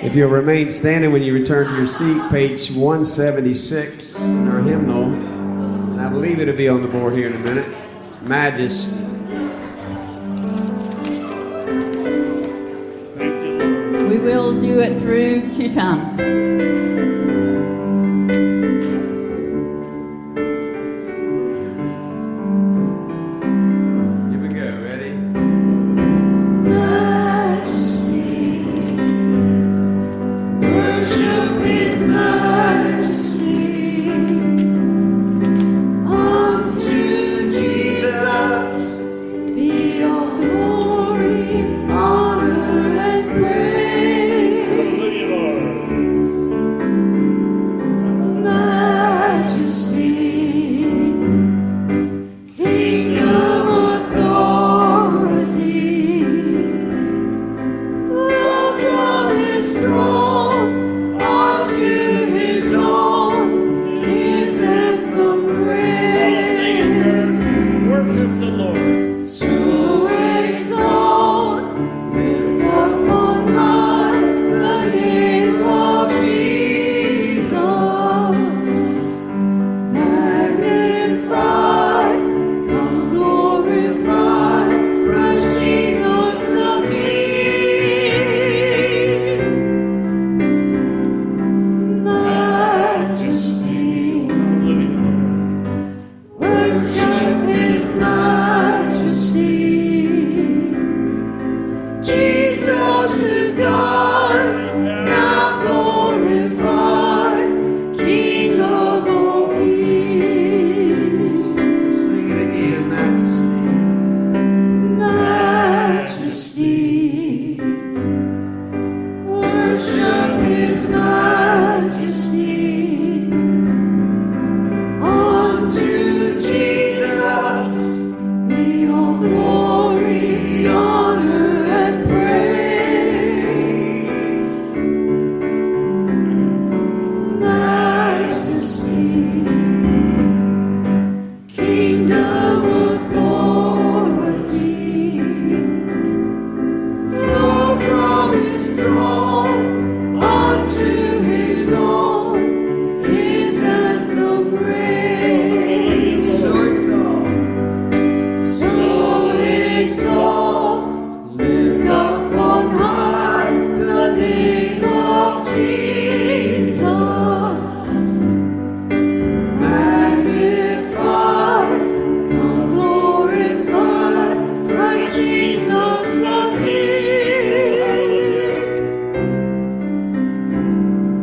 If you'll remain standing when you return to your seat, page 176 in our hymnal, and I believe it'll be on the board here in a minute. Majesty. We will do it through 2 times.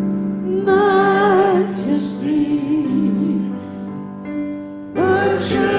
Worship